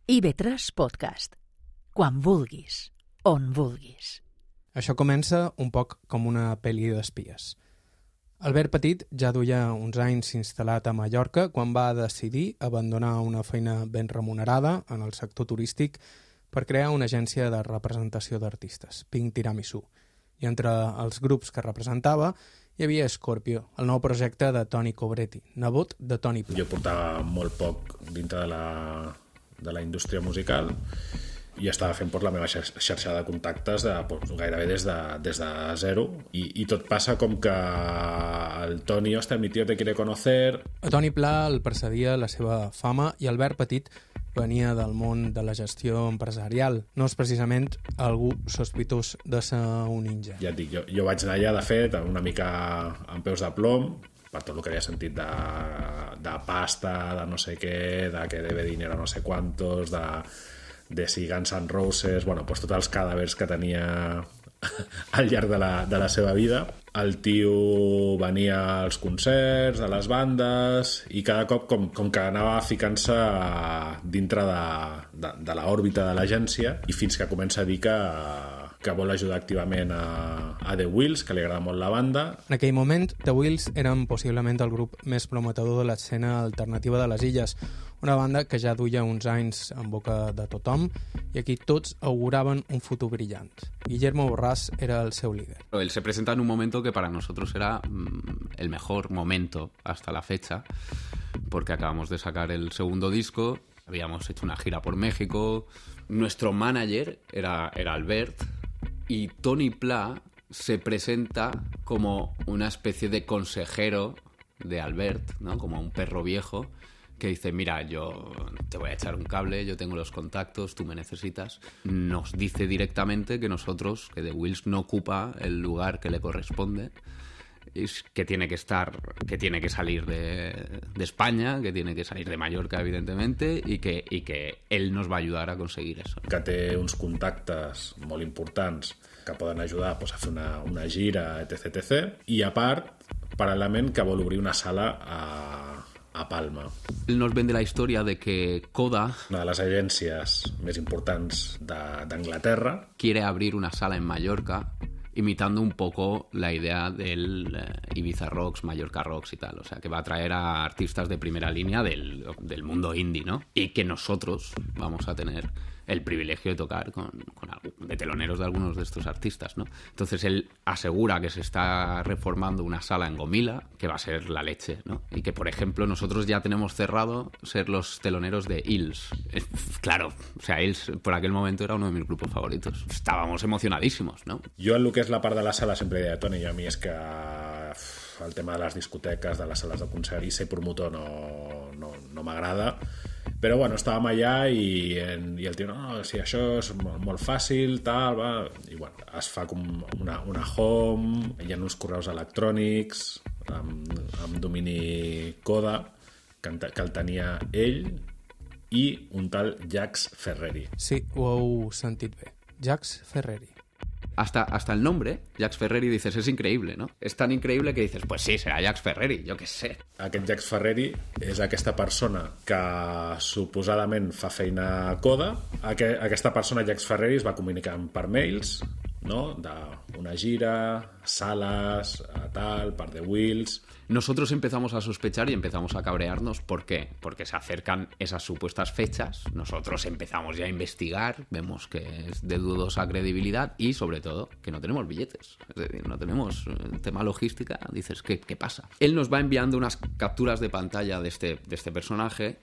IB3 Podcast. Quan vulguis, on vulguis. Això comença un poc com una pel·li d'espies. Albert Petit ja duia uns anys instal·lat a Mallorca quan va decidir abandonar una feina ben remunerada en el sector turístic per crear una agència de representació d'artistes, Pink Tiramisu. I entre els grups que representava hi havia Scorpio, el nou projecte de Toni Cobretti, nebot de Toni Pla. Jo portava molt poc dintre de la indústria musical i estava fent la meva xarxa de contactes gairebé des de zero i tot passa com que el Toni, hòstia, mi tío te quiere conocer. A Toni Pla el precedia la seva fama i Albert Petit venia del món de la gestió empresarial. No és precisament algú sospitós de ser un ninja. Ja et dic, jo vaig anar allà, de fet, una mica amb peus de plom, per tot el que havia sentit de pasta, de no sé què, de que debe dinero no sé quantos, de si Guns N' Roses, bueno, doncs tots els cadàvers que tenia al llarg de la seva vida. El tio venia als concerts, a les bandes, i cada cop com que anava ficant-se dintre de l'òrbita de l'agència, i fins que comença a dir que vol ajudar activament a The Wheels, que li agrada molt la banda. En aquell moment, The Wheels eren possiblement el grup més prometedor de l'escena alternativa de les Illes, una banda que ja duia uns anys en boca de tothom i aquí tots auguraven un futur brillant. Guillermo Borràs era el seu líder. Él se presenta en un momento que para nosotros era el mejor momento hasta la fecha, porque acabamos de sacar el segundo disco, habíamos hecho una gira por México, nuestro manager era Albert, y Toni Pla se presenta como una especie de consejero de Albert, ¿no? Como un perro viejo que dice, mira, yo te voy a echar un cable, yo tengo los contactos, tú me necesitas. Nos dice directamente que nosotros, que The Wheels no ocupa el lugar que le corresponde, que tiene que salir de España, que tiene que salir de Mallorca, evidentemente, y que él nos va a ayudar a conseguir eso. Que té uns contactes molt importants que poden ajudar a fer una gira, etc. I a part, paral·lelament, que vol obrir una sala a Palma. Él nos vende la historia de que Coda, una de les agències més importants d'Anglaterra, quiere abrir una sala en Mallorca imitando un poco la idea del Ibiza Rocks, Mallorca Rocks y tal. O sea, que va a traer a artistas de primera línea del mundo indie, ¿no? Y que nosotros vamos a tener el privilegio de tocar de teloneros de algunos de estos artistas, ¿no? Entonces él asegura que se está reformando una sala en Gomila, que va a ser la leche, ¿no? Y que, por ejemplo, nosotros ya tenemos cerrado ser los teloneros de Hills. Claro, o sea, Hills por aquel momento era uno de mis grupos favoritos. Estábamos emocionadísimos, ¿no? Jo en el que és la part de la sala sempre deia, Toni, a mi és que el tema de les discoteques, de les sales de concert i ser promotor no m'agrada. Però bueno, estàvem allà i el tio, no, si això és molt fàcil, tal, va. I bueno, es fa com una home, hi ha uns correus electrònics amb domini Coda, que el tenia ell, i un tal Jax Ferreri. Sí, ho heu sentit bé. Jax Ferreri. Hasta el nombre, Jax Ferreri, dices, es increíble, ¿no? Es tan increíble que dices, pues sí, será Jax Ferreri, jo què sé. Aquest Jax Ferreri és aquesta persona que suposadament fa feina a Coda. Aquesta persona, Jax Ferreri, es va comunicar per mails, ¿no? D'una gira, sales, tal, per The Wheels. Nosotros empezamos a sospechar y empezamos a cabrearnos. ¿Por qué? Porque se acercan esas supuestas fechas, nosotros empezamos ya a investigar, vemos que es de dudosa credibilidad y, sobre todo, que no tenemos billetes. Es decir, no tenemos tema logística. Dices, ¿qué pasa? Él nos va enviando unas capturas de pantalla de este personaje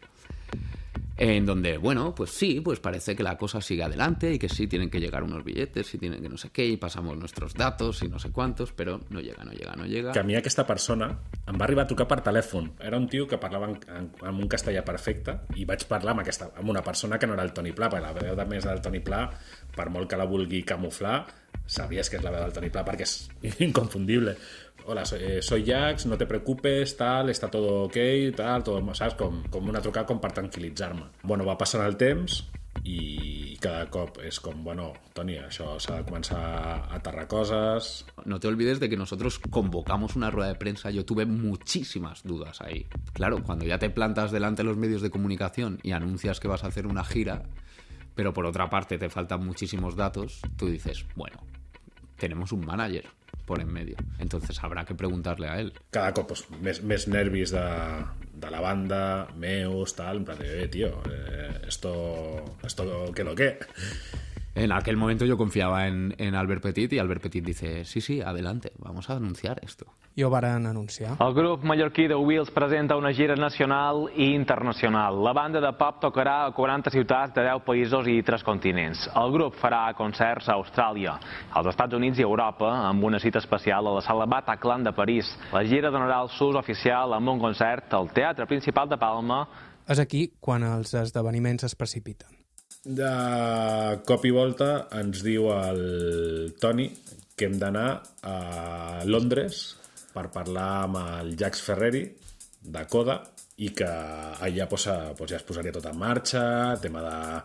en donde, bueno, pues sí, pues parece que la cosa sigue adelante y que sí tienen que llegar unos billetes y tienen que no sé qué y pasamos nuestros datos y no sé cuántos, però no llega. Que a mi aquesta persona em va arribar a trucar per telèfon. Era un tio que parlava en un castellà perfecte i vaig parlar amb una persona que no era el Toni Pla, perquè la veu de més del Toni Pla, per molt que la vulgui camuflar, sabries que és la veu del Toni Pla perquè és inconfundible. Hola, soy Jax, no te preocupes, tal, está todo ok, tal, todo, ¿sabes? Com una trucada com per tranquil·litzar-me. Bueno, va passant el temps i cada cop és com, bueno, Toni, això s'ha de començar a aterrar coses. No te olvides de que nosotros convocamos una rueda de prensa. Yo tuve muchísimas dudas ahí. Claro, cuando ya te plantas delante de los medios de comunicación y anuncias que vas a hacer una gira, pero por otra parte te faltan muchísimos datos, tú dices, bueno, tenemos un manager por en medio, entonces habrá que preguntarle a él. Cada cop més nervis de la banda, meus, tal, en plan de, tío, esto que lo que... En aquel momento yo confiaba en Albert Petit y Albert Petit dice, sí, adelante, vamos a anunciar esto. I ho varen anunciar. El grup mallorquí The Wheels presenta una gira nacional i internacional. La banda de pop tocarà a 40 ciutats de 10 països i 3 continents. El grup farà concerts a Austràlia, als Estats Units i Europa, amb una cita especial a la sala Bataclan de París. La gira donarà el sus oficial amb un concert al Teatre Principal de Palma. És aquí quan els esdeveniments es precipiten. De cop i volta ens diu el Toni que hem d'anar a Londres per parlar amb el Jacques Ferreri de Coda i que allà ja es posaria tot en marxa, tema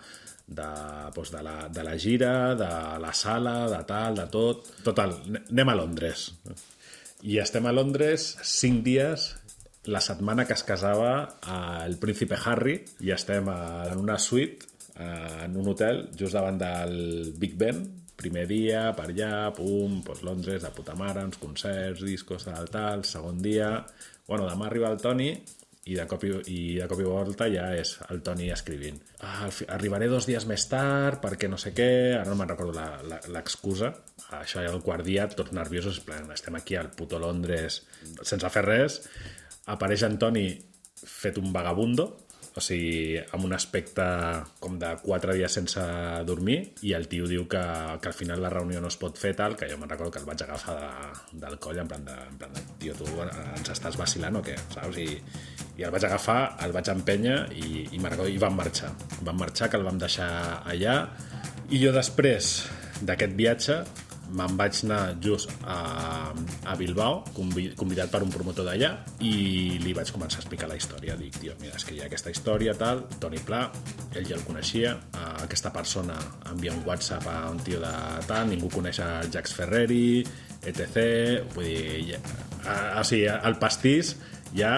de la gira, de la sala, de tal, de tot. Total, anem a Londres. I estem a Londres 5 dies, la setmana que es casava el príncipe Harry, i estem en una suite en un hotel just davant del Big Ben. Primer dia, per allà, pum, Londres, de puta mare, uns concerts, discos, tal, segon dia... Bueno, demà arriba el Toni i de cop i volta ja és el Toni escrivint. Arribaré 2 dies més tard perquè no sé què... Ara no me'n recordo l'excusa. Això ja el quart dia, tots nerviosos, estem aquí al puto Londres sense fer res. Apareix en Toni fet un vagabundo, o sigui, amb un aspecte com de 4 dies sense dormir, i el tio diu que al final la reunió no es pot fer tal, que jo me'n recordo que el vaig agafar del coll en plan de tio, tu ens estàs vacilant o què, saps? I el vaig agafar, el vaig empènyer i me'n recordo, i vam marxar, que el vam deixar allà. I jo després d'aquest viatge me'n vaig anar just a Bilbao, convidat per un promotor d'allà, i li vaig començar a explicar la història. Dic, tio, mira, és que hi ha aquesta història, tal, Toni Pla, ell ja el coneixia, aquesta persona envia un WhatsApp a un tio de tal, ningú coneix el Jacques Ferreri, etc. Vull dir, o sigui, el pastís ja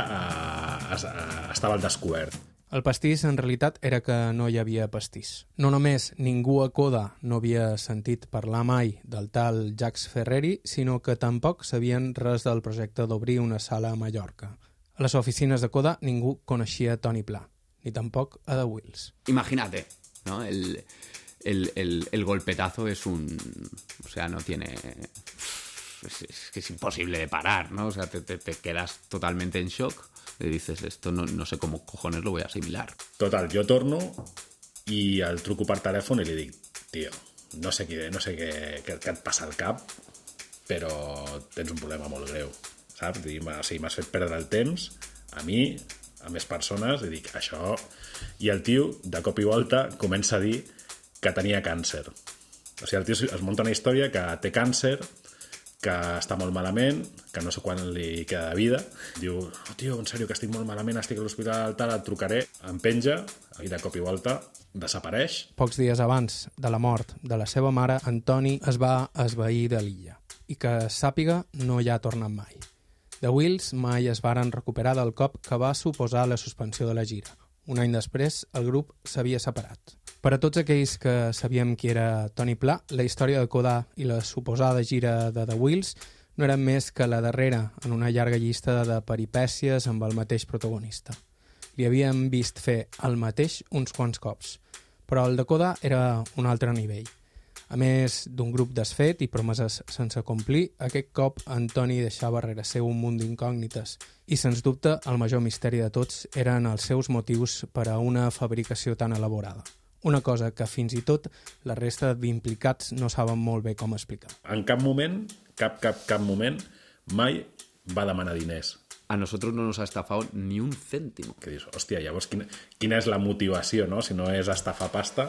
estava al descobert. El pastís, en realitat, era que no hi havia pastís. No només ningú a Coda no havia sentit parlar mai del tal Jacques Ferreri, sinó que tampoc sabien res del projecte d'obrir una sala a Mallorca. A les oficines de Coda ningú coneixia Toni Pla, ni tampoc a The Wheels. Imagínate, ¿no? El golpetazo es un... O sea, no tiene... Es que es imposible de parar, ¿no? O sea, te quedas totalmente en shock. Y dices, esto no sé cómo cojones lo voy a asimilar. Total, jo torno i el truco per telèfon i li dic, tio, no sé què et passa al cap, però tens un problema molt greu, saps? O sigui, m'has fet perdre el temps a mi, a més persones, i dic, això... I el tio, de cop i volta, comença a dir que tenia càncer. O sigui, el tio es munta una història que té càncer, que està molt malament, que no sé quan li queda de vida. Diu, oh, tio, en sèrio, que estic molt malament, estic a l'hospital, tal, et trucaré. Em penja, i de cop i volta desapareix. Pocs dies abans de la mort de la seva mare, Antoni es va esvair de l'illa i que sàpiga no hi ha tornat mai. The Wheels mai es varen recuperar del cop que va suposar la suspensió de la gira. Un any després, el grup s'havia separat. Per a tots aquells que sabíem qui era Toni Pla, la història de Coda i la suposada gira de The Wheels no eren més que la darrera en una llarga llista de peripècies amb el mateix protagonista. Li havíem vist fer el mateix uns quants cops, però el de Coda era un altre nivell. A més d'un grup desfet i promeses sense complir, aquest cop Antoni deixava rere seu un munt d'incògnites i, sens dubte, el major misteri de tots eren els seus motius per a una fabricació tan elaborada. Una cosa que fins i tot la resta d'implicats no saben molt bé com explicar. En cap moment, cap moment, mai va demanar diners. A nosotros no nos ha estafado ni un céntimo. Que dius, hòstia, llavors quina és la motivació, no? Si no és estafar pasta.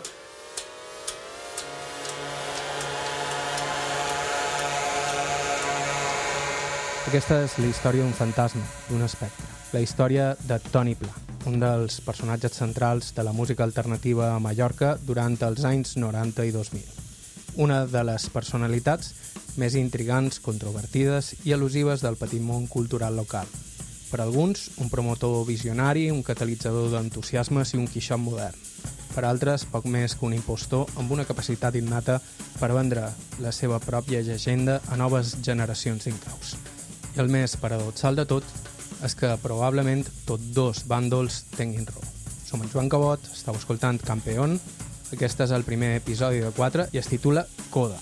Aquesta és la història d'un fantasma, d'un espectre. La història de Toni Pla. un dels personatges centrals de la música alternativa a Mallorca durant els anys 90 i 2000. Una de les personalitats més intrigants, controvertides i al·lusives del petit món cultural local. Per alguns, un promotor visionari, un catalitzador d'entusiasmes i un quixot modern. Per altres, poc més que un impostor amb una capacitat innata per vendre la seva pròpia llegenda a noves generacions d'inclaus. I el més paradoxal de tot és que probablement tots dos bàndols tinguin raó. Som en Joan Cabot, estàu escoltant Campeón, aquest és el primer episodi de 4 i es titula Coda.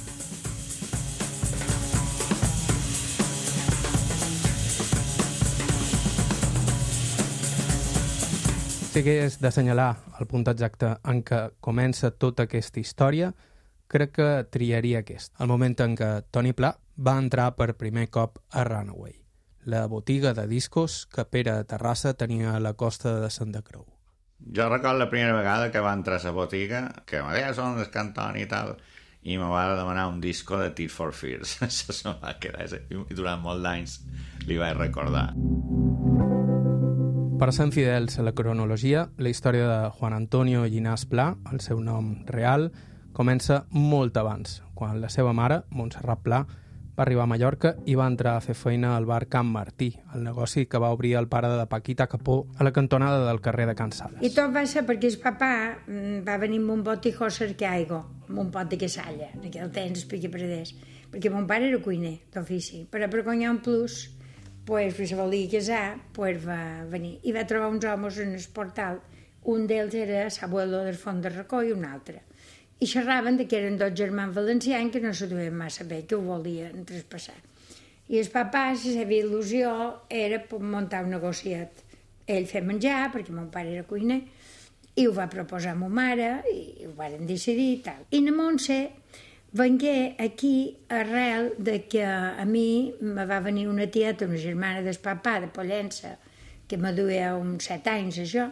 Si hagués d'assenyalar el punt exacte en què comença tota aquesta història, crec que triaria aquest, el moment en què Toni Pla va entrar per primer cop a Runaway, la botiga de discos que Pere Terrassa tenia a la costa de Santa Creu. Jo recordo la primera vegada que va entrar a la botiga, que me deia son del Cantoni i tal, i me va demanar un disco de Tears for Fears. Això se va quedar, i durant molts anys li vaig recordar. Per ser fidels a la cronologia, la història de Juan Antonio Llinàs Pla, el seu nom real, comença molt abans, quan la seva mare, Montserrat Pla, va arribar a Mallorca i va entrar a fer feina al bar Can Martí, el negoci que va obrir el pare de Paquita Capó a la cantonada del carrer de Can Sales. I tot va ser perquè el papà va venir amb un botijo a cercar aigua, amb un pot de casalla, en aquell temps, perquè perdés. Perquè mon pare era cuiner d'ofici, però per guanyar un plus, pues, se volia casar, pues, va venir. I va trobar uns homes en el portal, un d'ells era l'abuelo del Font de Racó i un altre. I xerraven que eren dos germans valencians que no se duien massa bé, que ho volien traspassar. I el papà, la seva il·lusió era muntar un negociet. Ell fer menjar, perquè mon pare era cuiner, i ho va proposar a ma mare, i ho varen decidir i tal. I na Montse vengué aquí arrel de que a mi me va venir una tieta, una germana del papà, de Pollença, que me duia uns 7 anys, això,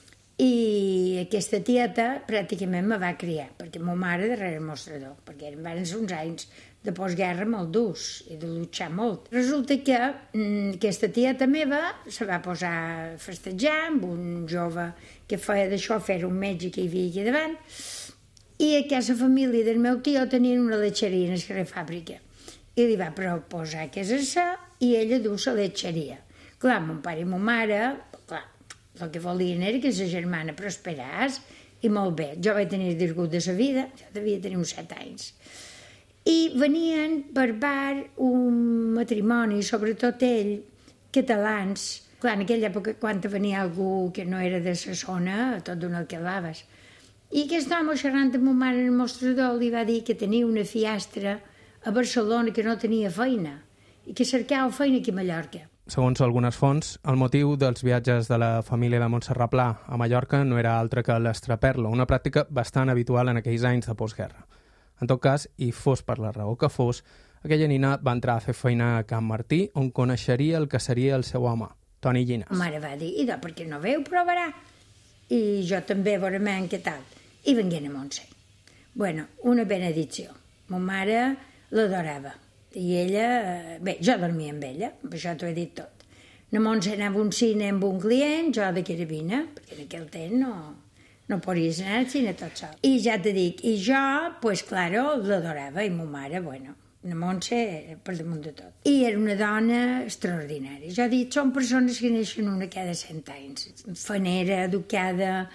i aquesta tieta pràcticament me va criar, perquè ma mare darrere el mostrador, perquè van ser uns anys de postguerra molt durs i de luchar molt. Resulta que aquesta tieta meva se va posar a festejar amb un jove que feia d'això, fer un metge que hi havia aquí davant, i aquesta família del meu tio tenien una letxeria en el carrer Fàbrica, i li va proposar casar-se i ella du la letxeria. Clar, mon pare i ma mare, clar, el que volien era que la germana prosperàs, i molt bé. Jo vaig tenir disgust de la vida, jo devia tenir uns 7 anys. I venien per bar un matrimoni, sobretot ell, catalans. Clar, en aquella època, quan venia algú que no era de la zona, tot d'on el quedaves. I aquest home, xerrant amb ma mare en el mostrador, li va dir que tenia una fiastra a Barcelona que no tenia feina i que cercava feina aquí a Mallorca. Segons algunes fonts, el motiu dels viatges de la família de Montserrat Pla a Mallorca no era altre que l'estraperlo, una pràctica bastant habitual en aquells anys de postguerra. En tot cas, i fos per la raó que fos, aquella nina va entrar a fer feina a Can Martí, on coneixeria el que seria el seu home, Toni Llinàs. Ma mare va dir, idò, per què no veu, provarà? I jo també veurem què tal. I vengueren a Montse. Bueno, una benedicció. Ma mare l'adorava. I ella, bé, jo dormia amb ella, per això t'ho he dit tot. Na Montse anava a un cine amb un client, jo de carabina, perquè en aquell temps no podies anar al cine tot sol. I ja te dic, i jo, pues claro, l'adorava, i ma mare, bueno, na Montse per damunt de tot. I era una dona extraordinària. Jo he dit, són persones que neixen una cada 100 anys. Fanera, educada,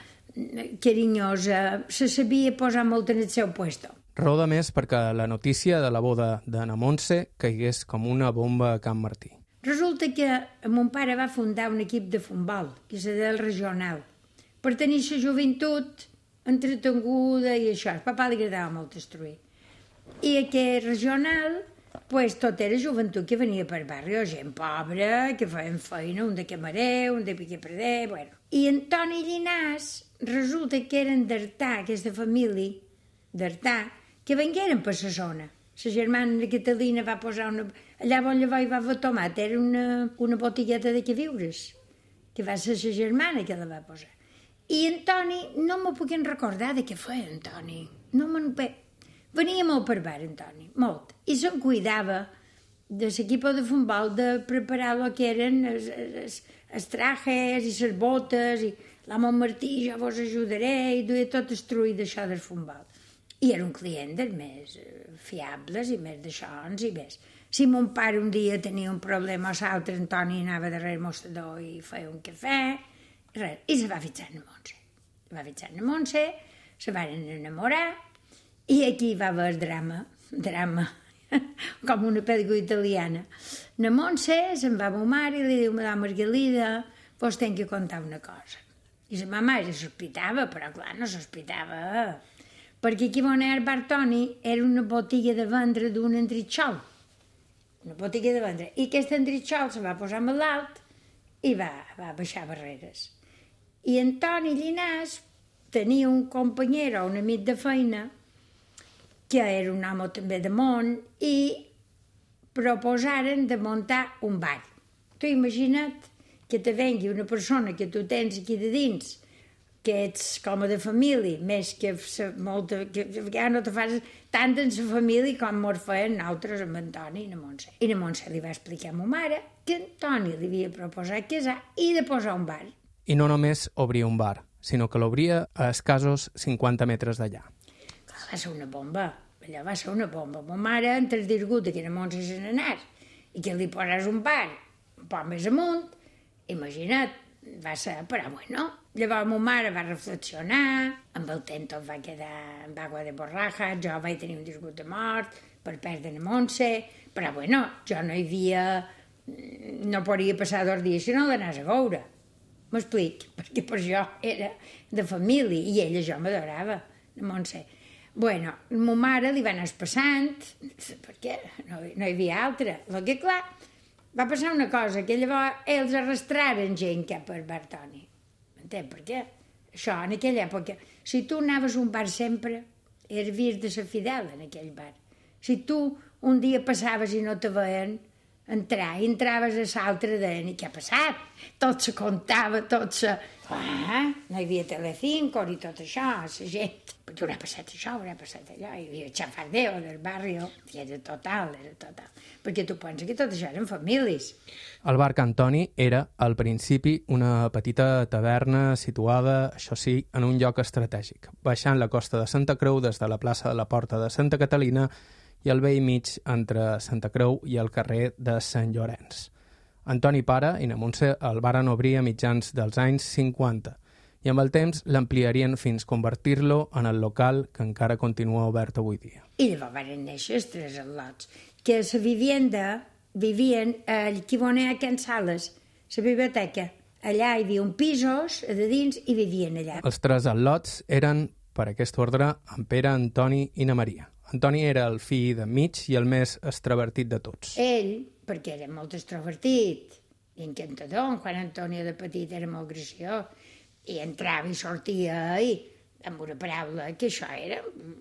carinyosa, se sabia posar molt en el seu puesto. Raó de més perquè la notícia de la boda de na Montse caigués com una bomba a Can Martí. Resulta que mon pare va fundar un equip de futbol, que és el regional, per tenir la joventut entretenguda i això. Al papà li agradava molt instruir. I aquest regional, pues, tot era joventut que venia per barri, gent pobra, que feien feina, un de camarer, un de piquepreder, bueno. I en Toni Llinàs, resulta que eren d'Artà, aquesta família d'Artà, que vengueren per la zona. La germana Catalina va posar una... Allà on llavors va fer tomat, era una botigueta de queviures, que va ser la germana que la va posar. I en Toni, no m'ho puc recordar de què feia en Toni. No venia molt per bar, en Toni, molt. I se'n cuidava de l'equip de futbol de preparar el que eren els trajes i les botes, i l'amo Martí, jo vos ajudaré, i duia tot el trull d'això del futbol. I era un client dels més fiables i més d'aixons i més. Si mon pare un dia tenia un problema o l'altre, Antoni anava darrere el mostrador i feia un cafè, res, i se va fixar en Montse. Se va fixar en Montse, se van enamorar, i aquí va haver drama, com una pel·lícula italiana. Na Montse se'n va a ma mare i li diu, Madame Margalida, vos tenc que contar una cosa. I la mama ja sospitava, però clar, no sospitava, perquè aquí on era el bar Toni era una botiga de vendre d'un entritxol. Una botiga de vendre. I aquest entritxol se va posar malalt i va baixar barreres. I Antoni Llinàs tenia un company o un amic de feina que era un home també de món i proposaren de muntar un bar. Tu imagina't que te vengui una persona que tu tens aquí de dins, que ets com a de família, més que molta, que ja no te fas tant en la família com mos feien nosaltres amb Antoni i na Montse. I na Montse li va explicar a ma mare que Antoni li havia proposat casar i de posar un bar. I no només obria un bar, sinó que l'obria a escassos 50 metres d'allà. Clar, va ser una bomba, allò va ser una bomba. Ma mare, entre el disgut que na Montse se n'anés i que li posàs un bar un poc més amunt, imagina't, va ser, però bueno. Llavors ma mare va reflexionar, amb el temps tot va quedar amb aigua de borraja, jo vaig tenir un disgut de mort per perdre la Montse, però bueno, jo no hi havia, no podria passar 2 dies si no l'anàs a veure. M'explic, perquè per jo era de família i ella jo m'adorava, la Montse. Bueno, ma mare li va anar passant, perquè no hi havia altra. El que clar, va passar una cosa, que llavors ells arrastraren gent cap al bar Toni. M'entens per què? Això, en aquella època, si tu anaves a un bar sempre, hervies de ser fidel en aquell bar. Si tu un dia passaves i no te veien entrar, i entraves a l'altre deien, i què ha passat? Tot se contava, tot se... no hi havia Telecinco ni tot això, la gent, perquè haurà passat això, haurà passat allò, hi havia xafardeo del barri, i era total. Perquè tu penses que tot això eren famílies. El bar Can Toni era, al principi, una petita taverna situada, això sí, en un lloc estratègic, baixant la costa de Santa Creu des de la plaça de la Porta de Santa Catalina i al vell mig entre Santa Creu i el carrer de Sant Llorenç. Antoni Pare i na Montse el varen obrir a mitjans dels anys 50 i amb el temps l'ampliarien fins convertir-lo en el local que encara continua obert avui dia. I llavors van néixer els 3 al·lots, que a la vivienda vivien aquí on hi ha Can Sales, la biblioteca. Allà hi havia un pisos de dins i vivien allà. Els 3 al·lots eren, per aquest ordre, en Pere, Antoni i na Maria. Antoni era el fill de mig i el més extravertit de tots. Ell, perquè era molt extrovertit i encantador, quan Antoni de petit era molt graciós, i entrava i sortia i amb una paraula, que això era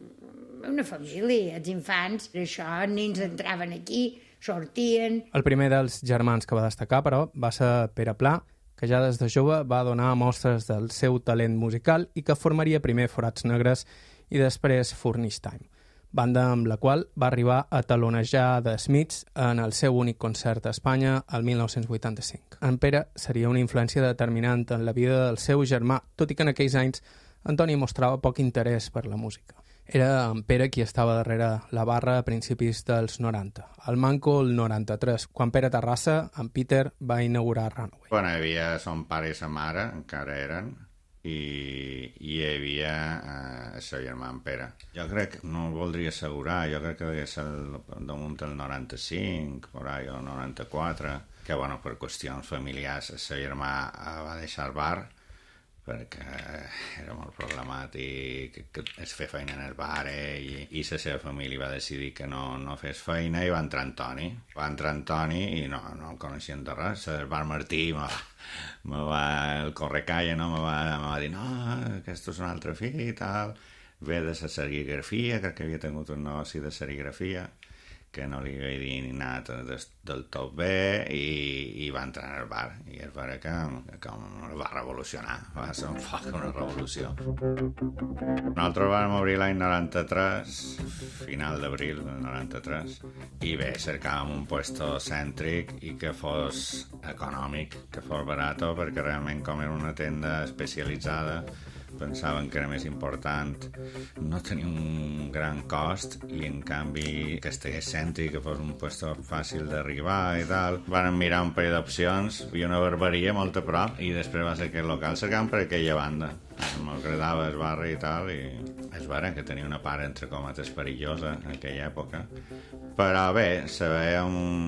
una família, els infants, això, els nens entraven aquí, sortien... El primer dels germans que va destacar, però, va ser Pere Pla, que ja des de jove va donar mostres del seu talent musical i que formaria primer Forats Negres i després Furnish Time, banda amb la qual va arribar a talonejar The Smiths en el seu únic concert a Espanya el 1985. En Pere seria una influència determinant en la vida del seu germà, tot i que en aquells anys Antoni mostrava poc interès per la música. Era en Pere qui estava darrere la barra a principis dels 90. Al Manco el 93, quan Pere Terrassa, en Peter, va inaugurar Runaway. Bueno, hi havia son pare i sa mare, encara eren, i hi havia el seu germà en Pere. Jo crec, no ho voldria assegurar, jo crec que devia ser damunt del 95, por ahí, o 94, que, bueno, per qüestions familiars, el seu germà va deixar el bar, perquè era molt problemàtic que es fer feina en el bar i la seva família va decidir que no fes feina i va entrar Antoni. Va entrar Antoni i no el coneixien de res. El bar Martí el Correcalla me va dir no, aquest és un altre fill i tal, ve de la serigrafia, crec que havia tingut un negoci de serigrafia, que no li havia anat del tot bé i va entrar al bar i es va que el va revolucionar, va ser una revolució. Nosaltres vam obrir l'any 93, final d'abril del 93, i bé, cercàvem un puesto cèntric i que fos econòmic, que fos barat, perquè realment com era una tenda especialitzada pensaven que era més important no tenir un gran cost i en canvi que estigués cèntric, que fos un puesto fàcil d'arribar i tal. Van mirar un parell d'opcions, hi havia una barberia molt a prop i després va ser aquest local cercant per aquella banda. M'agradava el barri i tal, i és vera que tenia una part entre cometes perillosa en aquella època, però bé, se veia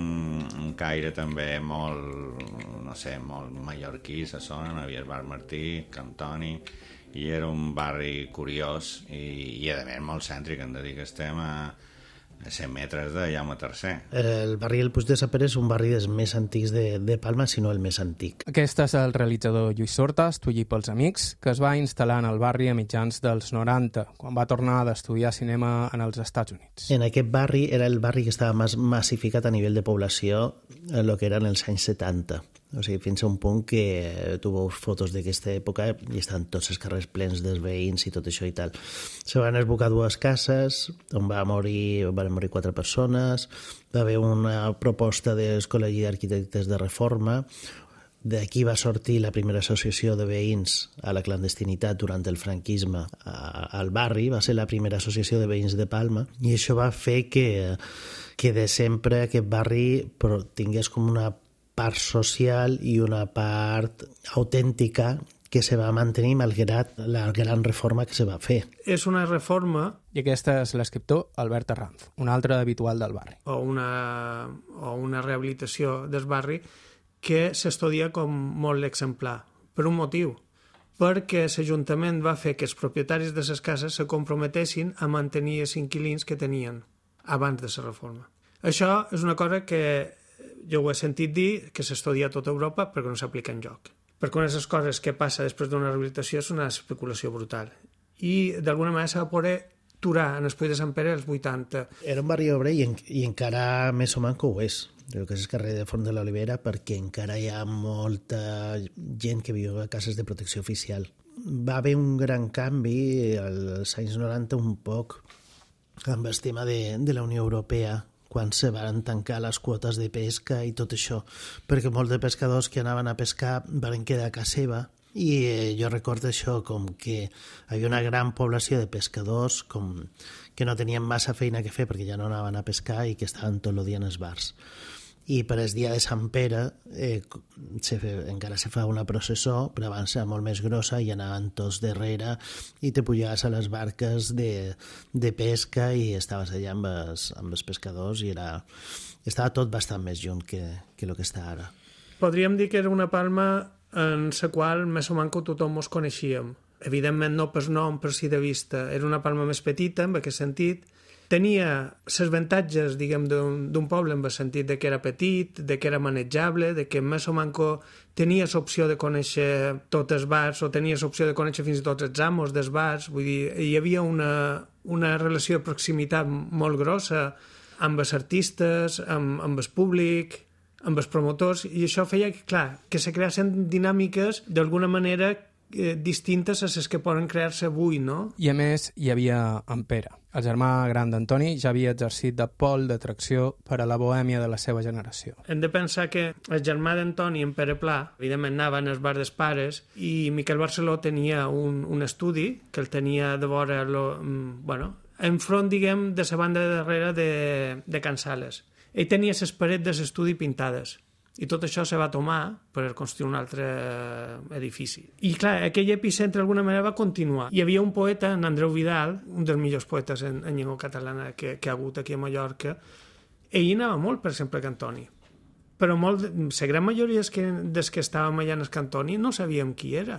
un caire també molt, no sé, molt mallorquí, a zona, hi havia el bar Martí, Cantoni, i era un barri curiós i a més molt cèntric, hem de dir que estem a 100 metres de Jaume III. El barri del Puig de Saper és un barri dels més antics de Palma, si no el més antic. Aquest és el realitzador Lluís Sorta, Estudi pels Amics, que es va instal·lar en el barri a mitjans dels 90, quan va tornar d'estudiar cinema en els Estats Units. En aquest barri era el barri que estava més massificat a nivell de població en el que eren els anys 70. O sigui, fins a un punt que tu veus fotos d'aquesta època i estan tots els carrers plens dels veïns i tot això i tal. Se van esbocar 2 cases on van morir 4 persones, va haver una proposta del Col·legi d'Arquitectes de Reforma, d'aquí va sortir la primera associació de veïns a la clandestinitat durant el franquisme al barri, va ser la primera associació de veïns de Palma, i això va fer que de sempre aquest barri tingués com una part social i una part autèntica que se va mantenir malgrat la gran reforma que se va fer. És una reforma... I aquest és l'escriptor Albert Arranz, un altre habitual del barri. O una rehabilitació del barri que s'estudia com molt exemplar, per un motiu, perquè l'Ajuntament va fer que els propietaris de les cases se comprometessin a mantenir els inquilins que tenien abans de la reforma. Això és una cosa que jo ho he sentit dir, que s'estudia a tota Europa perquè no s'aplica enlloc. Perquè una de les coses que passa després d'una rehabilitació és una especulació brutal. I d'alguna manera s'ha de poder aturar en el Puig de Sant Pere als 80. Era un barri obrer i encara més o manco ho és. El que és el carrer de Font de l'Olivera, perquè encara hi ha molta gent que viu a cases de protecció oficial. Va haver un gran canvi als anys 90 un poc amb el tema de la Unió Europea, quan se van tancar les quotes de pesca i tot això, perquè molts de pescadors que anaven a pescar van quedar a casa seva, i jo recordo això com que hi havia una gran població de pescadors com que no tenien massa feina que fer perquè ja no anaven a pescar i que estaven tot el dia en els bars. I per el dia de Sant Pere encara se fa una processó, però abans era molt més grossa i anaven tots darrere i te pujaves a les barques de pesca i estaves allà amb els pescadors i estava tot bastant més junt que el que està ara. Podríem dir que era una Palma en la qual més o manco tothom ens coneixíem. Evidentment no per nom, per si de vista. Era una Palma més petita, en aquest sentit. Tenia els avantatges, diguem, d'un poble en el sentit de que era petit, de que era manejable, de que més o manco tenies opció de conèixer tots els bars o tenies opció de conèixer fins i tot els amos dels bars. Vull dir, hi havia una relació de proximitat molt grossa amb els artistes, amb el públic, amb els promotors, i això feia que, clar, que se creassin dinàmiques d'alguna manera distintes a les que poden crear-se avui, no? I a més hi havia en Pere. El germà gran d'Antoni ja havia exercit de pol d'atracció per a la bohèmia de la seva generació. Hem de pensar que el germà d'Antoni, en Pere Pla, evidentment anava en els bars dels pares, i Miquel Barceló tenia un estudi que el tenia de vora, enfront, diguem, de la banda de darrere de Can Sales. Ell tenia les parets de l'estudi pintades. I tot això se va tomar per construir un altre edifici. I clar, aquell epicentre d'alguna manera va continuar. Hi havia un poeta, en Andreu Vidal, un dels millors poetes en llengua catalana que ha hagut aquí a Mallorca. Ell anava molt, per exemple, a Cantoni. Però la gran majoria dels que estàvem allà en el Cantoni no sabíem qui era.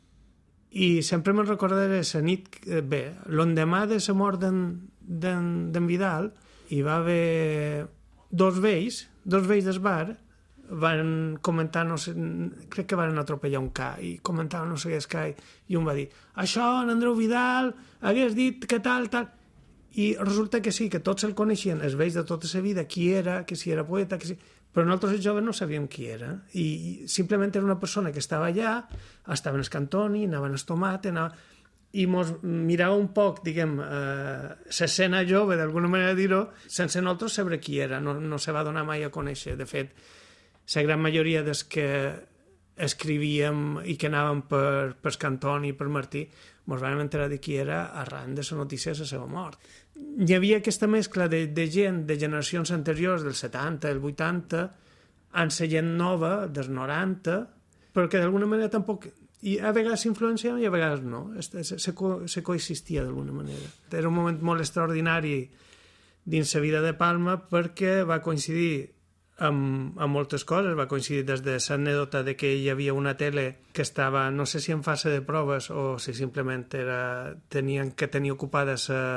I sempre me'n recordaré la nit, l'endemà de la mort d'en Vidal, hi va haver dos vells del bar, van comentar, no sé, crec que van atropellar un ca i comentaven no sé què és ca i un va dir, això en Andreu Vidal hagués dit que tal, I resulta que sí, que tots el coneixien, els vells de tota la vida, qui era, que si era poeta, que si... però nosaltres els joves no sabíem qui era. I simplement era una persona que estava allà, estava en el Cantoni, anava en el Tomate, i mos mirava un poc, diguem, l'escena jove, d'alguna manera dir-ho, sense nosaltres saber qui era, no se va donar mai a conèixer. De fet, la gran majoria dels que escrivíem i que anàvem per Cantoni i per Martí, ens vam enterar de qui era arran de la notícia de la seva mort. Hi havia aquesta mescla de gent de generacions anteriors, del 70, el 80, amb la gent nova, dels 90, però que d'alguna manera tampoc... I a vegades s'influenciava i a vegades no. Se coexistia d'alguna manera. Era un moment molt extraordinari dins la vida de Palma perquè va coincidir amb moltes coses. Va coincidir des de l'anèdota de que hi havia una tele que estava, no sé si en fase de proves o si simplement tenien que tenir ocupada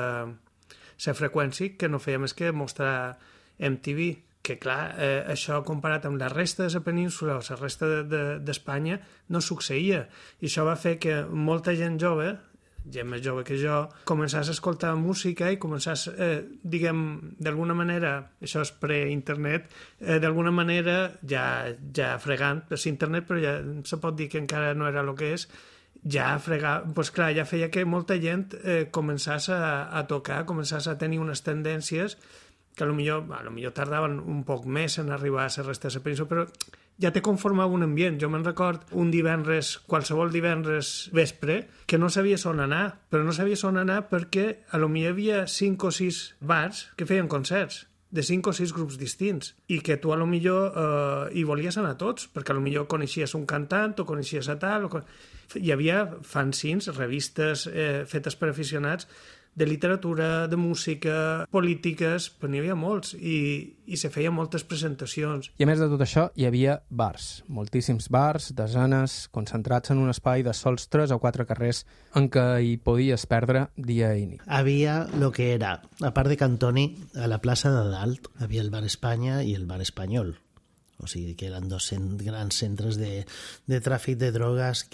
la freqüència, que no feia més que mostrar MTV, que clar, això comparat amb la resta de la península o la resta d'Espanya no succeïa. I això va fer que molta gent jove, gent més jove que jo, començàs a escoltar música i començàs, diguem, d'alguna manera, això és pre-internet, d'alguna manera, ja fregant per internet, però ja se pot dir que encara no era el que és, ja fregar, doncs clar, ja feia que molta gent començàs a tocar, començàs a tenir unes tendències que potser tardaven un poc més en arribar a la resta de la península, però ja te conformava un ambient. Jo me'n record un divendres, qualsevol divendres vespre, que no sabia on anar, però no sabia on anar perquè potser hi havia 5 o 6 bars que feien concerts de 5 o 6 grups distints i que tu potser hi volies anar tots, perquè potser coneixies un cantant o coneixies a tal... Hi havia fanzines, revistes fetes per aficionats de literatura, de música, polítiques, però n'hi havia molts i se feien moltes presentacions. I a més de tot això, hi havia bars, moltíssims bars, desenes, concentrats en un espai de sols 3 o 4 carrers en què hi podies perdre dia i nit. Havia el que era, a part de Cantoni, a la plaça de Dalt, havia el Bar Espanya i el Bar Espanyol. O sigui que eren dos grans centres de tràfic de drogues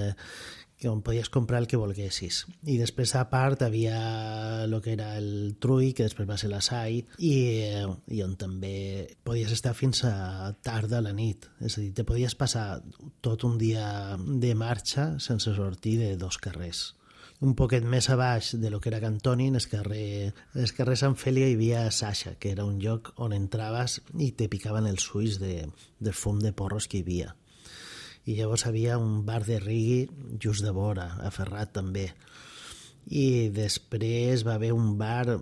on podies comprar el que volguessis. I després, a part, havia el que era el Trui, que després va ser la SAI, i on també podies estar fins a tard a la nit. És a dir, te podies passar tot un dia de marxa sense sortir de 2 carrers. Un poquet més a baix de lo que era Cantoni, en el carrer Sant Fèlia hi havia Sasha, que era un lloc on entraves i te picaven els ulls de fum de porros que hi havia. I llavors havia un bar de reggae just de vora, a Ferrat també. I després va haver un bar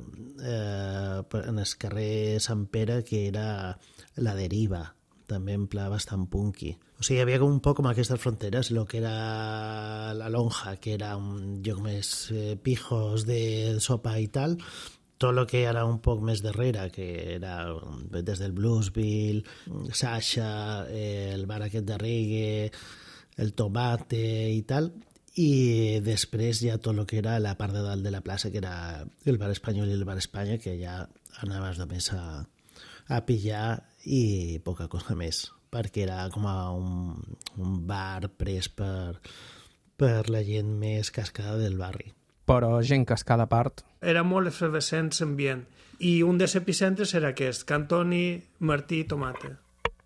en el carrer Sant Pere que era La Deriva, també en pla bastant punky. O sigui, hi havia un poc com aquestes fronteres, el que era la Lonja, que era un lloc més pijos de sopa i tal, tot el que era un poc més darrere, que era des del Bluesville, Sasha, el bar aquest de reggae, el Tomate i tal, i després ja tot el que era la part de dalt de la plaça, que era el Bar Espanyol i el Bar Espanya, que ja anaves només a pillar i poca cosa més, perquè era com un bar pres per la gent més cascada del barri. Però gent cascada a part... Era molt efervescent l'ambient. I un dels epicentres era aquest, Cantoni, Martí i Tomate.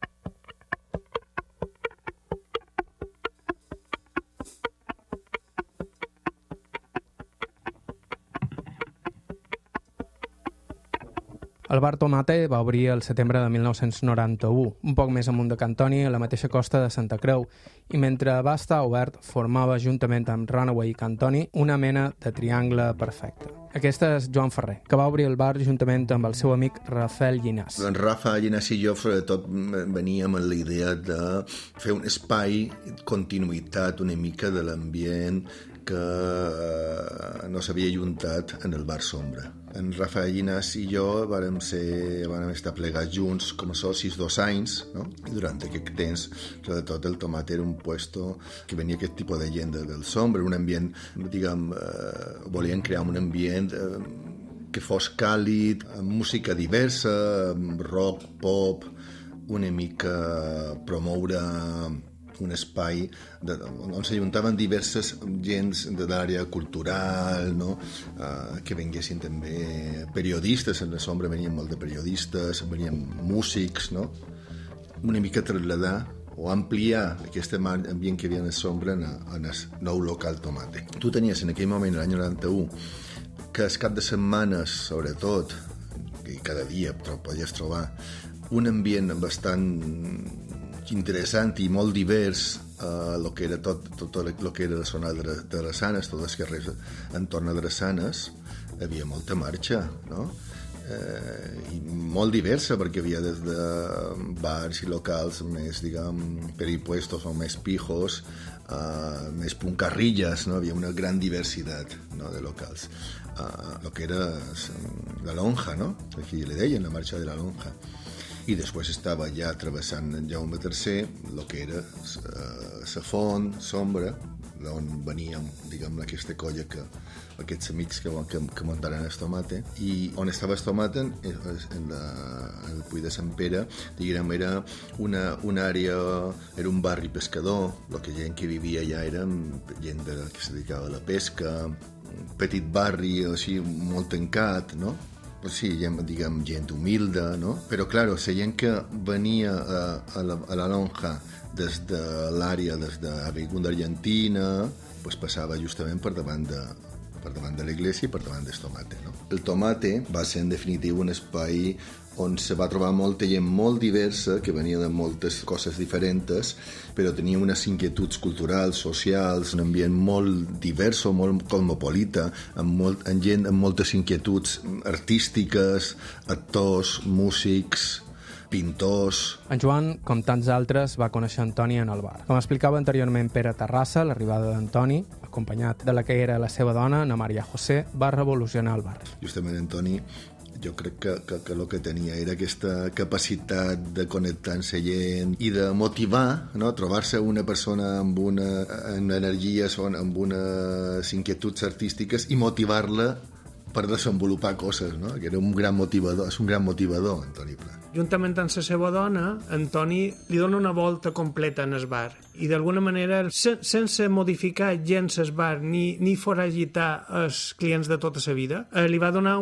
El bar Tomate va obrir el setembre de 1991, un poc més amunt de Cantoni, a la mateixa costa de Santa Creu, i mentre va estar obert formava, juntament amb Runaway i Cantoni, una mena de triangle perfecte. Aquest és Joan Ferrer, que va obrir el bar juntament amb el seu amic Rafael Llinàs. En Rafa Llinàs i jo, sobretot, veníem amb la idea de fer un espai, continuïtat una mica de l'ambient que no s'havia juntat en el bar Sombra. En Rafa Llinàs i jo vàrem estar plegats junts com a socis 2 anys, no? I durant aquest temps, sobretot el Tomate era un puesto que venia aquest tipus de gent del Sombra, un ambient, diguem, volien crear un ambient que fos càlid, amb música diversa, amb rock, pop, una mica promoure un espai on s'ajuntaven diverses gens de l'àrea cultural, no? Que venguessin també periodistes, en la sombra venien molt de periodistes, venien músics, no? Una mica trasladar o ampliar aquest ambient que hi havia en la sombra en el nou local Tomate. Tu tenies en aquell moment, l'any 91, que el cap de setmanes, sobretot, i cada dia podies trobar un ambient bastant interessant i molt divers, el que era tot el que era la zona de Drassanes, tots els carrers entorn a Drassanes, hi havia molta marxa, no? I molt diversa, perquè havia des de bars i locals més, diguem, peripuestos o més pijos, més puncarrillas, no? Havia una gran diversitat, no?, de locals. El que era la lonja, no?, aquí li deien la marxa de la lonja. I després estava ja travessant Jaume III, el que era la font, sombra, d'on veníem, diguem, aquesta colla, aquests amics que muntaren el Tomate, i on estava el Tomate, en el Puig de Sant Pere, diguem, era una àrea, era un barri pescador, el que gent que vivia allà era gent que se dedicava a la pesca, un petit barri així molt tancat, no? Sí, diguem, gent humilde, no? Però, clar, la gent que venia a la lonja des de l'àrea, des d'Avinguda Argentina, pues passava justament per davant de l'església i per davant del Tomate, no? El Tomate va ser, en definitiu, un espai on se va trobar molta gent molt diversa, que venia de moltes coses diferents, però tenia unes inquietuds culturals, socials, un ambient molt divers, molt cosmopolita, amb gent amb moltes inquietuds artístiques, actors, músics, pintors. En Joan, com tants altres, va conèixer Antoni en el bar. Com explicava anteriorment Pere Terrassa, l'arribada d'Antoni, acompanyat de la que era la seva dona, Ana Maria José, va revolucionar el bar. Justament Antoni, jo crec que el que tenia era aquesta capacitat de connectar amb la gent i de motivar, no? Trobar-se una persona amb energies, amb unes inquietuds artístiques i motivar-la per desenvolupar coses, no? Que era un gran motivador, és un gran motivador, Antoni Prat. Juntament amb la seva dona, Antoni li dona una volta completa en el bar i d'alguna manera, sense modificar gens el bar ni foragitar els clients de tota la vida, li va donar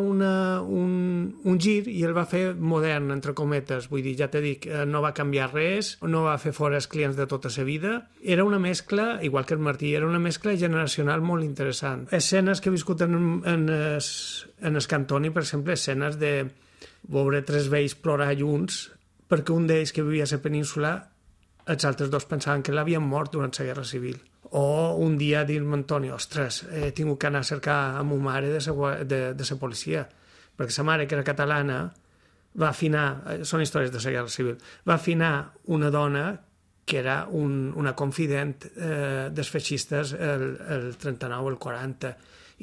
un gir i el va fer modern, entre cometes. Vull dir, ja t'he dit, no va canviar res, no va fer fora els clients de tota la vida. Era una mescla, igual que el Martí, era una mescla generacional molt interessant. Escenes que he viscut en el Cantoni, per exemple, escenes de veure tres vells plorar junts perquè un d'ells que vivia a la península, els altres dos pensaven que l'havien mort durant la Guerra Civil. O un dia dir-me, Antoni, ostres, he tingut que anar a cercar a ma mare de la policia, perquè sa mare, que era catalana, va afinar, són històries de la Guerra Civil, va afinar una dona que era una confident dels feixistes el 39 o el 40,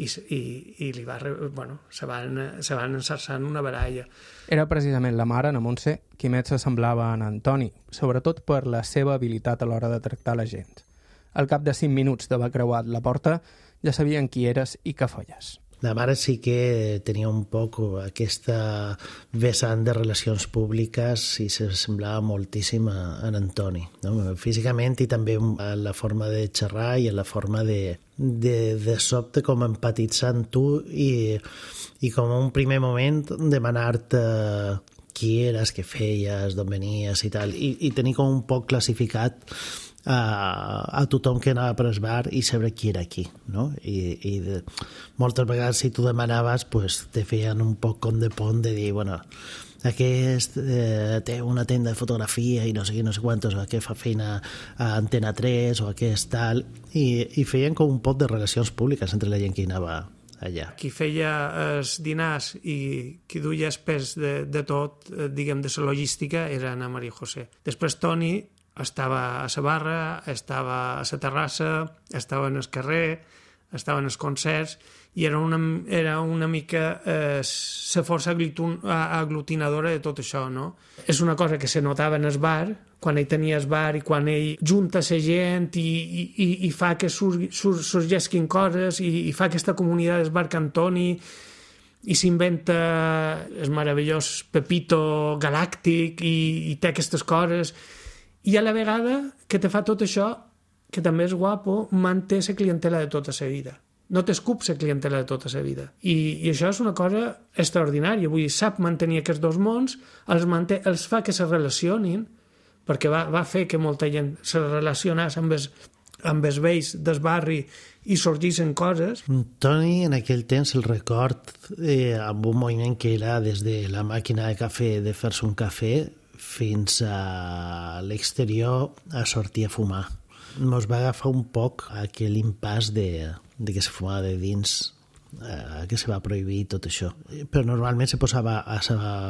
i li va, se van ensarçar en una baralla. Era precisament la mare, Ana Montse, qui més s'assemblava a en Antoni, sobretot per la seva habilitat a l'hora de tractar la gent. Al cap de 5 minuts d'haver creuat la porta, ja sabien qui eres i què feies. La mare sí que tenia un poc aquesta vessant de relacions públiques i s'assemblava moltíssim a en Antoni, no? Físicament i també en la forma de xerrar i en la forma de sobte com empatitzar amb tu i com un primer moment demanar-te qui eres, què feies, d'on venies i tal, i tenir com un poc classificat a tothom que anava per el bar i saber qui era qui, no? I moltes vegades si tu demanaves pues, te feien un poc com de pont de dir, bueno, aquest té una tenda de fotografia i no sé quantos, o aquest fa feina a Antena 3 o aquest tal, i feien com un poc de relacions públiques entre la gent que anava allà. Qui feia els dinars i qui duia el pes de tot, diguem, de la logística, era Ana Maria José. Després Toni estava a la barra, estava a la terrassa, estava en el carrer, estava en els concerts, i era una mica la força aglutinadora de tot això, no? És una cosa que se notava en el bar, quan ell tenia el bar i quan ell junta la gent i fa que sorgesquin coses i fa aquesta comunitat del bar Cantoni i s'inventa el meravellós Pepito galàctic i té aquestes coses i a la vegada que te fa tot això, que també és guapo, manté la clientela de tota la vida. No t'escup la clientela de tota la vida. I això és una cosa extraordinària. Vull dir, sap mantenir aquests dos mons, els fa que se relacionin, perquè va fer que molta gent se relacionés amb els vells del barri i sorgissin coses. Toni, en aquell temps, el record amb un moviment que era des de la màquina de cafè, de fer-se un cafè, fins a l'exterior a sortir a fumar. Ens va agafar un poc aquell impàs de que se fumava de dins, que se va prohibir tot això. Però normalment se posava a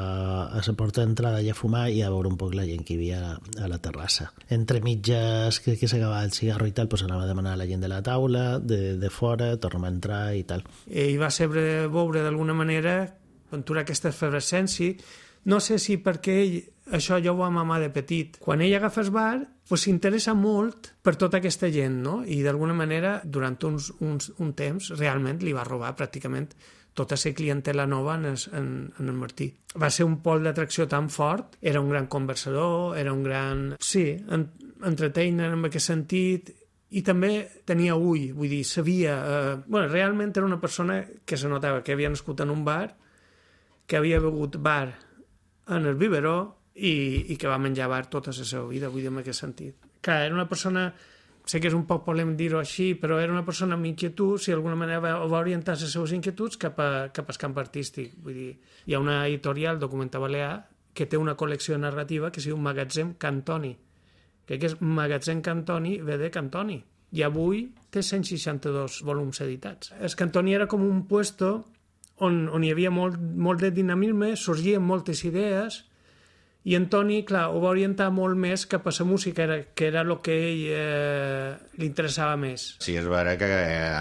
la porta d'entrada i a fumar i a veure un poc la gent que hi havia a la terrassa. Entre mitges que s'acabava el cigarro i tal, pues anava a demanar a la gent de la taula, de fora, tornem a entrar i tal. I va saber veure d'alguna manera aventurar aquesta efervescència. No sé si perquè ell, això jo ho va mamar de petit. Quan ell agafa el bar, pues s'interessa molt per tota aquesta gent, no? I d'alguna manera, durant un temps, realment li va robar pràcticament tota la clientela nova en el Martí. Va ser un pol d'atracció tan fort, era un gran conversador, era un gran... Sí, entertainer en aquest sentit, i també tenia ull, vull dir, sabia... realment era una persona que se notava que havia nascut en un bar, que havia begut bar en el biberó i que va menjar bar tota la seva vida, vull dir, en aquest sentit. Clar, era una persona, sé que és un poc polèmic dir-ho així, però era una persona amb inquietud, si d'alguna manera va orientar les seves inquietuds cap al camp artístic. Vull dir, hi ha una editorial, Documenta Balear, que té una col·lecció narrativa que es diu Magatzem Cantoni, que és Magatzem Cantoni, ve de Cantoni, i avui té 162 volums editats. El Cantoni era com un puesto on hi havia molt de dinamisme, sorgien moltes idees, i en Toni, clar, ho va orientar molt més cap a la música, que era el que ell li interessava més. Sí, és vera que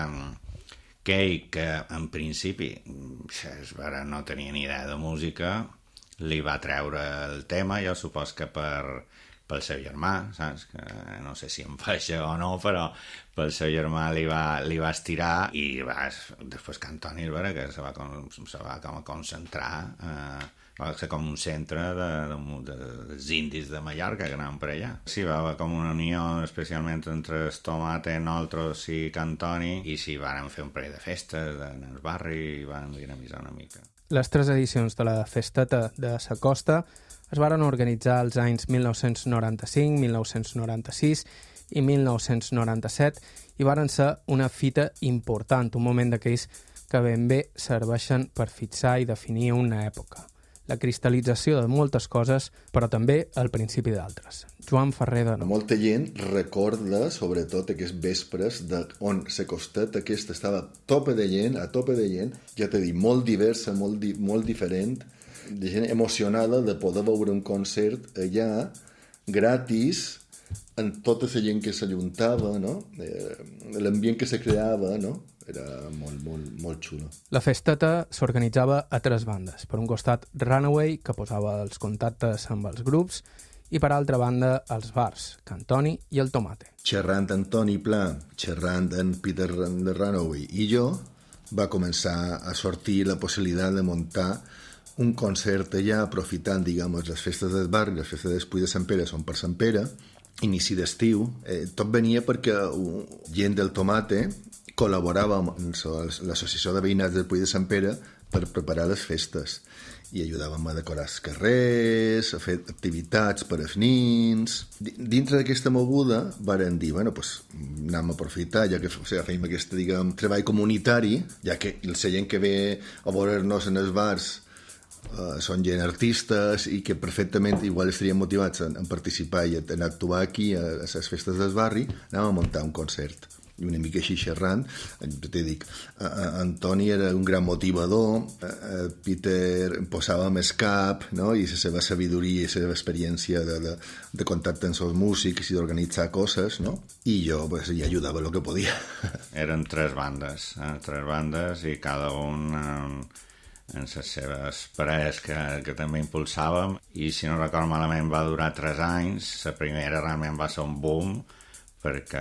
ell, que en principi és vera, no tenia ni idea de música, li va treure el tema, jo supos que pel seu germà, saps? Que no sé si em fa això o no, però pel seu germà li va estirar i després Cantoni, és vera, que se va com a concentrar, va ser com un centre dels indis de Mallorca que anaven per allà. Sí, va haver com una unió especialment entre el Tomate, nosaltres i Cantoni, i sí, varen fer un parell de festes en el barri i van dinamitzar una mica. Les 3 edicions de la Festeta de Sa Costa es varen organitzar als anys 1995, 1996 i 1997 i varen ser una fita important, un moment d'aquells que ben bé serveixen per fixar i definir una època. La cristal·lització de moltes coses, però també el principi d'altres. Joan Ferrer de Nou. Molta gent recorda, sobretot aquests vespres, on la costeta aquesta estava a tope de gent, ja t'he dit, molt diversa, molt diferent, de gent emocionada de poder veure un concert allà, gratis, amb tota la gent que s'ajuntava, no? L'ambient que se creava, no? Era molt xulo. La festeta s'organitzava a 3 bandes. Per un costat, Runaway, que posava els contactes amb els grups, i per altra banda, els bars, Cantoni i el Tomate. Xerrant amb Toni Pla, xerrant amb Peter de Runaway i jo, va començar a sortir la possibilitat de muntar un concert allà, aprofitant, digamos, les festes del barri, les festes d'Espull de Sant Pere són per Sant Pere, inici d'estiu. Tot venia perquè gent del Tomate col·laborava amb l'associació de veïnats del Puig de Sant Pere per preparar les festes i ajudàvem a decorar els carrers, a fer activitats per als nins. Dintre d'aquesta moguda varen dir, bueno, pues, anem a aprofitar, ja que fèiem aquest, diguem, treball comunitari, ja que la gent que ve a veure-nos en els bars són gent artistes i que perfectament igual estarien motivats en participar i en actuar aquí a les festes del barri, anem a muntar un concert. I una mica així xerrant, te dic, Antoni era un gran motivador, Peter posava més cap, no? I la seva sabidoria i la seva experiència de contacte amb els músics i d'organitzar coses, no? I jo pues, ja ajudava el que podia. Eren 3 bandes i cada un en les seves parelles que també impulsàvem, i si no recordo malament va durar 3 anys. La primera realment va ser un boom perquè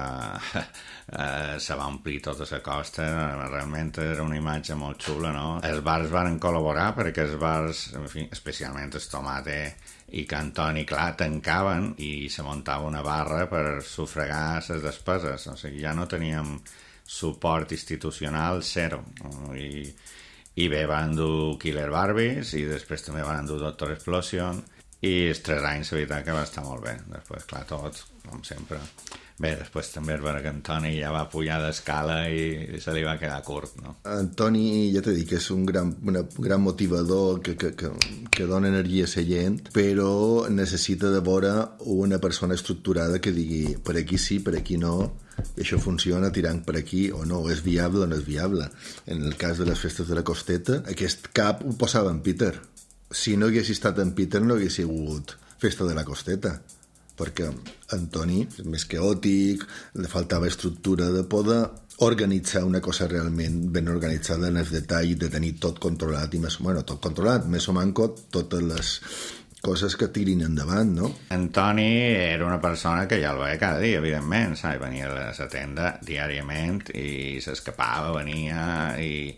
se va omplir tota la costa, realment era una imatge molt xula, no? Els bars van col·laborar perquè els bars, en fi, especialment el Tomate i que Antoni, clar, tancaven i se muntava una barra per sufragar les despeses. O sigui, ja no teníem suport institucional, zero. I bé, van dur Killer Barbies i després també van dur Doctor Explosion i els 3 anys, la veritat, que va estar molt bé. Després, clar, tot, com sempre. Bé, després també és vera que Antoni ja va pujar d'escala i se li va quedar curt, no? Antoni, ja t'he dit que és un gran motivador que dona energia a la gent, però necessita de veure una persona estructurada que digui per aquí sí, per aquí no, i això funciona tirant per aquí o no, és viable o no és viable. En el cas de les festes de la Costeta, aquest cap ho posava en Peter. Si no hagués estat en Peter no hagués sigut festa de la Costeta, perquè Antoni és més caòtic, li faltava estructura de poder organitzar una cosa realment ben organitzada en els detalls, de tenir tot controlat i tot controlat, més o manco totes les coses que tirin endavant, no? Antoni era una persona que ja el veia cada dia, evidentment, saps? Venia a la tenda diàriament i s'escapava, venia i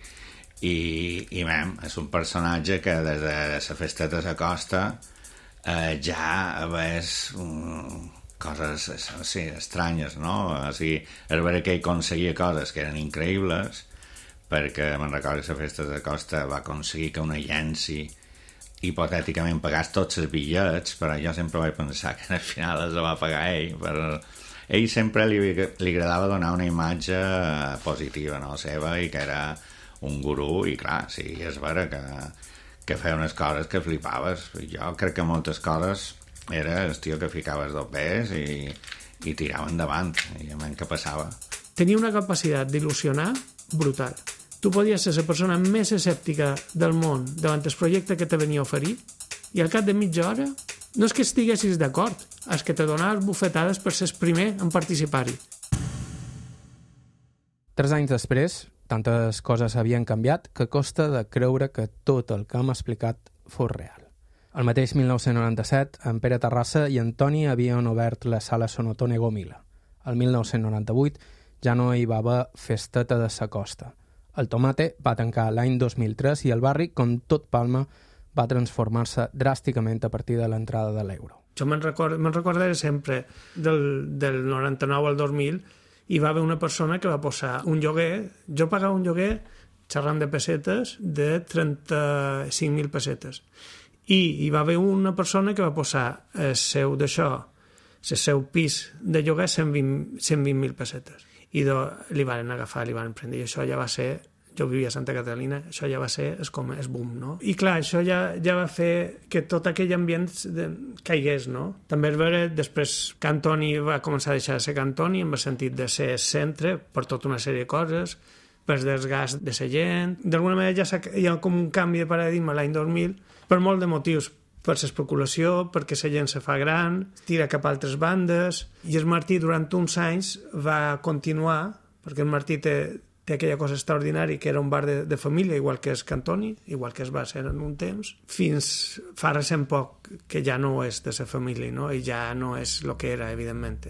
és un personatge que des de la festeta de la costa ja ves coses estranyes, no? O sigui, és vera que ell aconseguia coses que eren increïbles, perquè me'n recordo que la festa de costa va aconseguir que una agència hipotèticament pagàs tots els bitllets, però jo sempre vaig pensar que al final els va pagar ell, però ell sempre li agradava donar una imatge positiva, no, seva, i que era un gurú, i clar, sí, és vera que feia unes coses que flipaves. Jo crec que moltes coses era el tio que ficaves 2 pes i tirava endavant, i a menys que passava. Tenia una capacitat d'il·lusionar brutal. Tu podies ser la persona més escèptica del món davant el projecte que te venia a oferir i al cap de mitja hora no és que estiguessis d'acord, és que te donaves bufetades per ser el primer en participar-hi. 3 anys després, tantes coses havien canviat que costa de creure que tot el que hem explicat fos real. El mateix 1997, en Pere Terrassa i Antoni havien obert la sala Sonotone Gomila. El 1998 ja no hi va haver festeta de sa costa. El Tomate va tancar l'any 2003 i el barri, com tot Palma, va transformar-se dràsticament a partir de l'entrada de l'euro. Jo me'n recordaré sempre del 99 al 2000 hi va haver una persona que va posar un lloguer, jo pagava un lloguer xerrant de pessetes de 35.000 pessetes i hi va haver una persona que va posar el seu pis de lloguer 120.000 pessetes i li van agafar, li van prendre, i això ja va ser, jo vivia a Santa Catalina, això ja va ser com el boom, no? I clar, això ja va fer que tot aquell ambient caigués, no? També és vera, després que Antoni va començar a deixar de ser Antoni, en el sentit de ser centre per tota una sèrie de coses, per desgast de la gent. D'alguna manera ja hi ha com un canvi de paradigma l'any 2000, per molt de motius, per l'especulació, perquè la gent se fa gran, tira cap a altres bandes, i el Martí durant uns anys va continuar, perquè el Martí té aquella cosa extraordinària que era un bar de família, igual que és Cantoni, igual que es va ser en un temps, fins fa recent poc que ja no és de la família, no? I ja no és el que era, evidentment.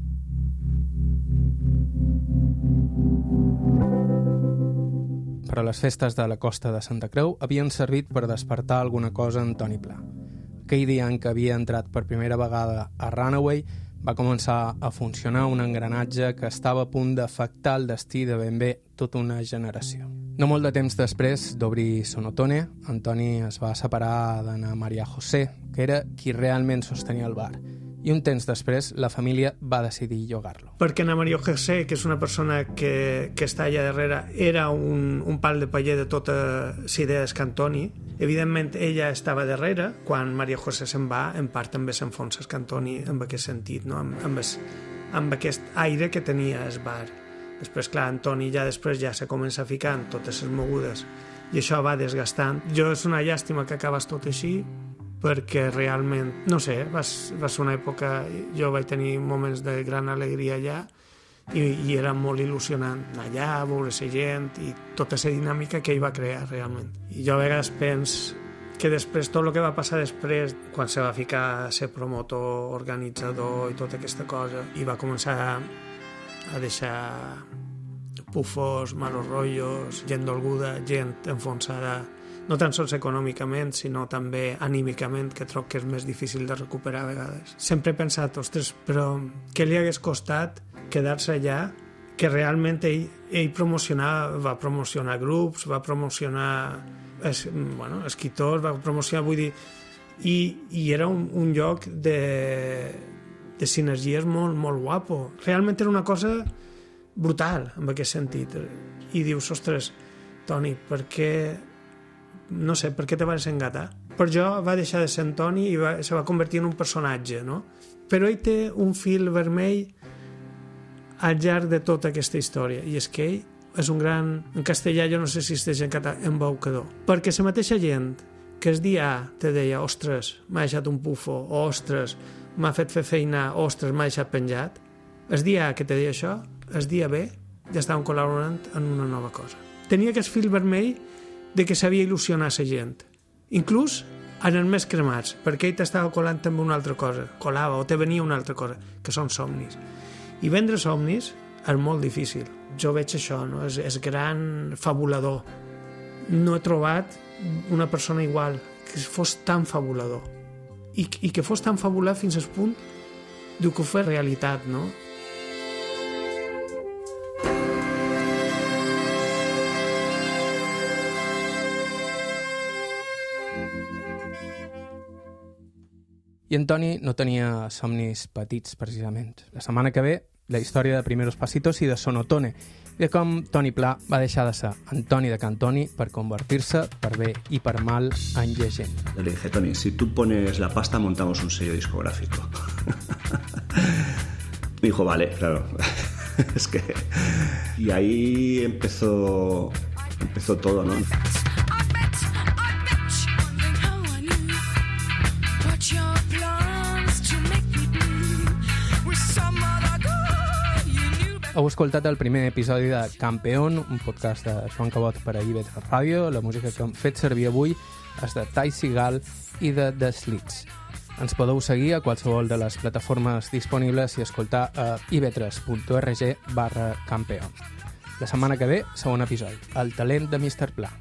Per a les festes de la Costa de Santa Creu havien servit per despertar alguna cosa en Toni Pla. Aquell dia en què havia entrat per primera vegada a Runaway va començar a funcionar un engranatge que estava a punt d'afectar el destí de ben bé tota una generació. No molt de temps després d'obrir Sonotone, Antoni es va separar d'Anna Maria José, que era qui realment sostenia el bar, i un temps després la família va decidir llogar-lo. Perquè Ana Maria José, que és una persona que està allà darrere, era un pal de paller de tota la idea d'Escantoni. Evidentment, ella estava darrere. Quan Maria José se'n va, en part també s'enfonsa Escantoni en aquest sentit, no? amb aquest aire que tenia el bar. Després, clar, Antoni ja després ja se comença a ficar en totes les mogudes i això va desgastant. És una llàstima que acabés tot així, perquè realment, no sé, va ser una època, jo vaig tenir moments de gran alegria allà i era molt il·lusionant anar allà, veure la gent i tota la dinàmica que ell va crear realment. I jo a vegades penso que després, tot el que va passar després, quan se va ficar a ser promotor, organitzador i tota aquesta cosa, i va començar a deixar pufos, malos rotllos, gent dolguda, gent enfonsada, no tan sols econòmicament, sinó també anímicament, que trobo que és més difícil de recuperar a vegades. Sempre he pensat, ostres, però què li hagués costat quedar-se allà, que realment ell va promocionar grups, va promocionar escriptors, va promocionar, vull dir, i era un lloc de sinergies molt, molt guapo. Realment era una cosa brutal, en aquest sentit. I dius, ostres, Toni, per què te vas engatar? Per jo va deixar de ser en Toni i se va convertir en un personatge, no? Però ell té un fil vermell al llarg de tota aquesta història, i és que ell és un gran, en castellà jo no sé si es diu en català, embaucador, perquè la mateixa gent que el dia A te deia, ostres, m'ha deixat un pufo, o ostres, m'ha fet fer feina, ostres, m'ha deixat penjat, el dia A que te deia això, el dia B ja estaven col·laborant en una nova cosa. Tenia aquest fil vermell de que sabia il·lusionar la gent, inclús en els més cremats, perquè ell t'estava colant també una altra cosa, colava o te venia una altra cosa, que són somnis. I vendre somnis és molt difícil. Jo veig això, no? És gran fabulador. No he trobat una persona igual que fos tan fabulador. I que fos tan fabulat fins al punt de que ho fes realitat, no? I en Toni no tenia somnis petits, precisament. La setmana que ve, la història de Primeros Pasitos i de Sonotone, i de com Toni Pla va deixar de ser Antoni de Cantoni per convertir-se, per bé i per mal, en llegenda. Le dije, Toni, si tú pones la pasta, montamos un sello discográfico. Dijo, vale, claro. Es que... Y ahí empezó todo, ¿no? Heu escoltat el primer episodi de Campeón, un podcast de Joan Cabot per a IB3 Ràdio. La música que hem fet servir avui és de Ty Segall i de The Slits. Ens podeu seguir a qualsevol de les plataformes disponibles i escoltar a ib3.org/campeón. La setmana que ve, segon episodi, el talent de Mr. Pla.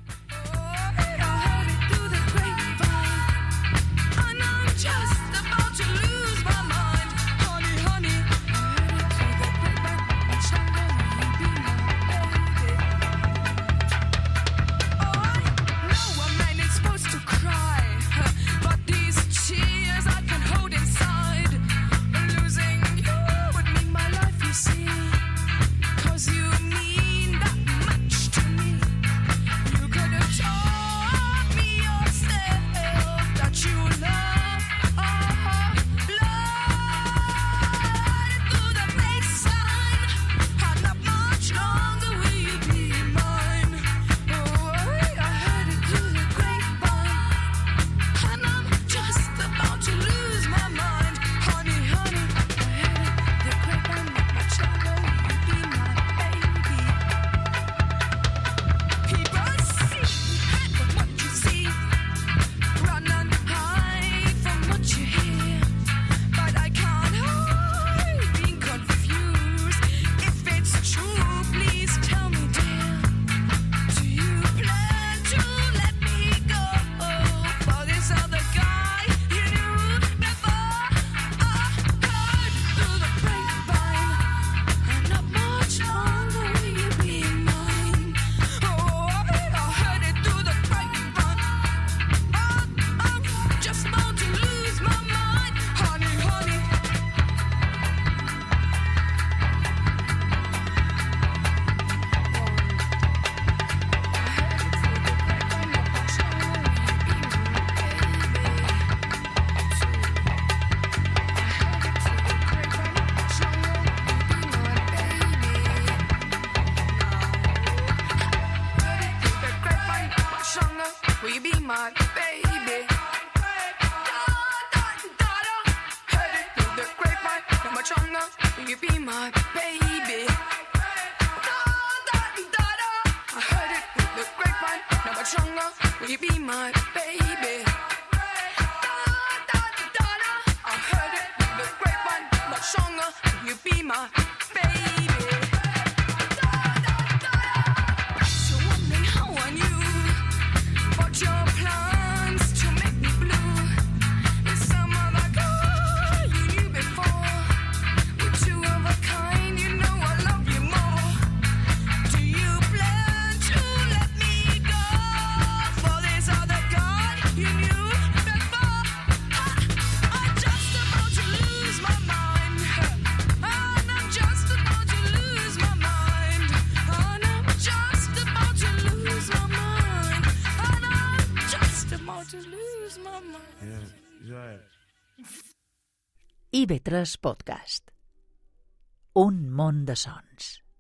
Will you be my baby? I heard it in the grapevine, much stronger. Will you be my baby? So wondering how I knew, but you're to lose my mind. Yeah, you're right. IB3 Podcast. Un món de sons.